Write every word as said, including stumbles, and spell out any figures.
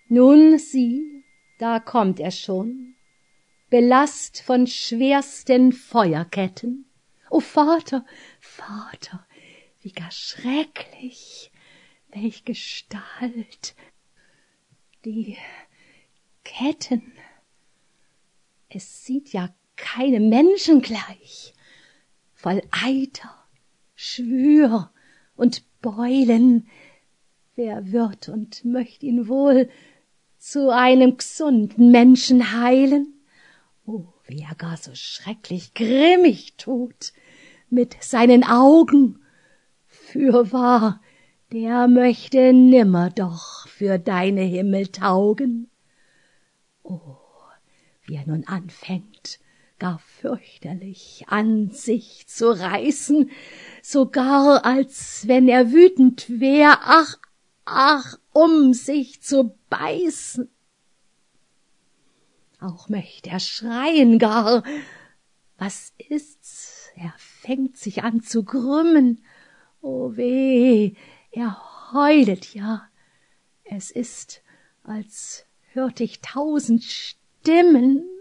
Nun sieh, da kommt er schon, belast von schwersten Feuerketten. O Vater, Vater, wie gar schrecklich, welch Gestalt, die Ketten, es sieht ja keinem Menschen gleich, voll Eiter, Schwür und Beulen. Wer wird und möcht ihn wohl zu einem gesunden Menschen heilen? Oh, wie er gar so schrecklich grimmig tut mit seinen Augen. Fürwahr, der möchte nimmer doch für deine Himmel taugen. Oh, wie er nun anfängt, gar fürchterlich an sich zu reißen, sogar als wenn er wütend wär, ach, ach, um sich zu beißen. Auch möcht er schreien gar. Was ist's? Er fängt sich an zu grümmen. O weh, er heulet ja. Es ist, als hört ich tausend Stimmen